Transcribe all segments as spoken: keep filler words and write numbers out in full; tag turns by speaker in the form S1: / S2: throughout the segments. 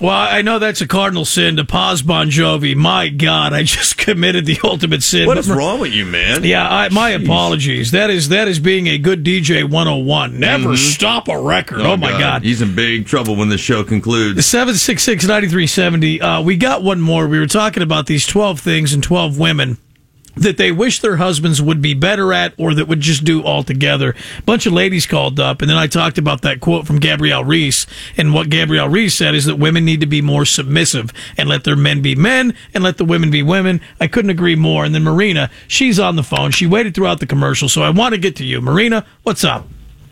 S1: Well, I know that's a cardinal sin to pause Bon Jovi. My God, I just committed the ultimate sin.
S2: What is wrong with you, man?
S1: Yeah, I, my
S2: Jeez.
S1: apologies. That is that is being a good D J one oh one. Never
S2: Mhm.
S1: stop a record. Oh, oh my God. God.
S2: He's in big trouble when the show concludes.
S1: seven six six, nine three seven zero. Uh, we got one more. We were talking about these twelve things and twelve women that they wish their husbands would be better at or that would just do altogether. A bunch of ladies called up, and then I talked about that quote from Gabrielle Reese, and what Gabrielle Reese said is that women need to be more submissive and let their men be men and let the women be women. I couldn't agree more. And then Marina, she's on the phone. She waited throughout the commercial, so I want to get to you. Marina, what's up?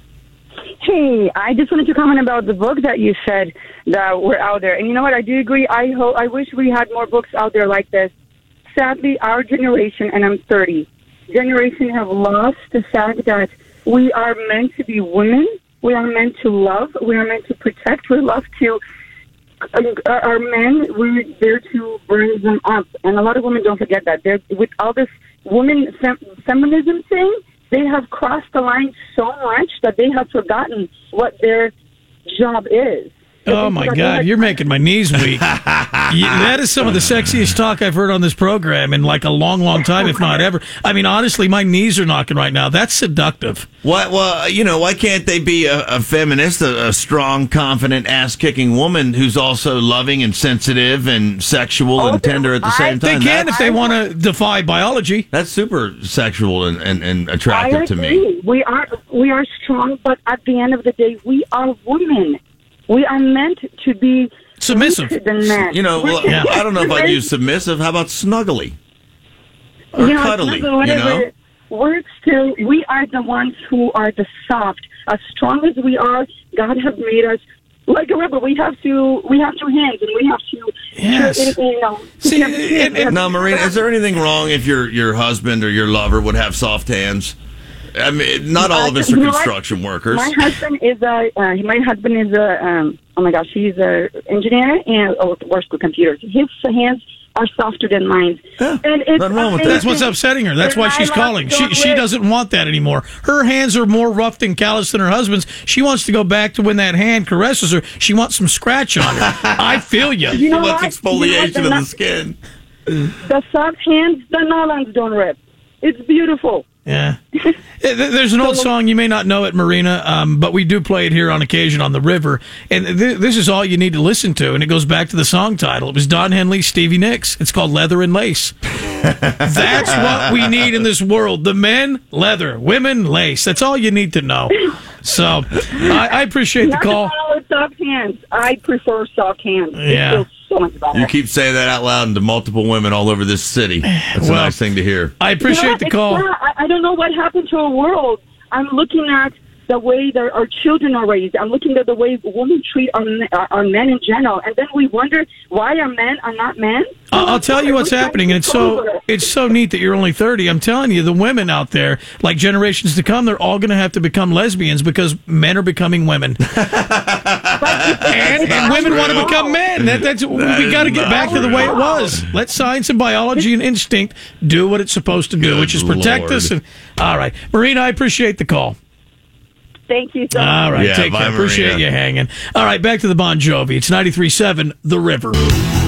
S3: Hey, I just wanted to comment about the book that you said that were out there. And you know what? I do agree. I hope, I wish we had more books out there like this. Sadly, our generation, and I'm thirty, generation have lost the fact that we are meant to be women. We are meant to love. We are meant to protect. We're love to, uh, our men, we're there to bring them up. And a lot of women don't forget that. They're, with all this woman fem- feminism thing, they have crossed the line so much that they have forgotten what their job is.
S1: Oh, my God, you're making my knees weak. Yeah, that is some of the sexiest talk I've heard on this program in like a long, long time, if not ever. I mean, honestly, my knees are knocking right now. That's seductive.
S2: Why, well, you know, why can't they be a, a feminist, a, a strong, confident, ass-kicking woman who's also loving and sensitive and sexual and tender at the same
S1: They
S2: time?
S1: can
S2: That-
S1: if they want to defy biology.
S2: That's super sexual and, and, and
S3: I
S2: attractive to me.
S3: agree. We are we are strong, but at the end of the day, we are women. We are meant to be
S1: Submissive.
S3: weaker than men.
S2: You know, well,
S1: Yeah.
S2: I don't know if I'd use submissive. How about snuggly? Or
S3: You know,
S2: cuddly,
S3: it's not
S2: you
S3: whatever
S2: know?
S3: We're still, we are the ones who are the soft. As strong as we are, God has made us like a rubber. We have to, we have two hands, and we have to,
S1: Yes.
S3: to, you know.
S1: See,
S3: to-
S1: it- it-
S2: Now, Marina, is there anything wrong if your your husband or your lover would have soft hands? I mean, not all of us are
S3: You know what?
S2: construction workers.
S3: My husband is a, uh, my husband is a, um, oh my gosh, he's a engineer and oh, works with computers. His hands are softer than mine.
S2: Yeah,
S3: and it's
S2: nothing wrong with that.
S1: That's what's upsetting her. That's
S3: And
S1: why
S3: I
S1: she's
S3: love
S1: calling. She
S3: John
S1: she
S3: Wick.
S1: doesn't want that anymore. Her hands are more rough and callous than her husband's. She wants to go back to when that hand caresses her. She wants some scratch on her. I feel you.
S3: You know
S2: What's
S3: what?
S2: exfoliation
S3: You know what?
S2: of
S3: They're
S2: the
S3: not-
S2: skin?
S3: The soft hands, the nylons don't rip. It's beautiful.
S1: Yeah. There's an old song, you may not know it, Marina, um, but we do play it here on occasion on the river. And th- this is all you need to listen to. And it goes back to the song title. It was Don Henley, Stevie Nicks. It's called Leather and Lace. That's what we need in this world. The men, leather. Women, lace. That's all you need to know. So I, I appreciate the
S3: Nothing
S1: call.
S3: wrong with soft hands. I prefer soft hands.
S1: Yeah.
S3: It feels so much better.
S2: You keep saying that out loud to multiple women all over this city. That's
S1: Well,
S2: a nice thing to hear.
S1: I
S3: You know
S1: appreciate
S3: what?
S1: the
S3: It's
S1: call.
S3: not- I, I don't know what happened to our world. I'm looking at the way that our children are raised. I'm looking at the way women treat our, our, our men in general. And then we wonder why our men are not men.
S1: I'll, I'll tell you what's happening, and it's so it's so neat that you're only thirty. I'm telling you, the women out there, like generations to come, they're all going to have to become lesbians because men are becoming women, and, and women want to become men. That, that's
S2: That
S1: we got to
S2: is
S1: get
S2: not
S1: back to the way it
S2: true.
S1: was. Let science and biology and instinct do what it's supposed to do,
S2: Good
S1: which is protect
S2: Lord.
S1: us. And all right, Marina, I appreciate the call.
S3: Thank you so much.
S1: All right,
S2: Yeah,
S1: take
S2: bye,
S1: care. Appreciate
S2: Marina.
S1: you hanging. All right, back to the Bon Jovi. It's ninety-three point seven The River.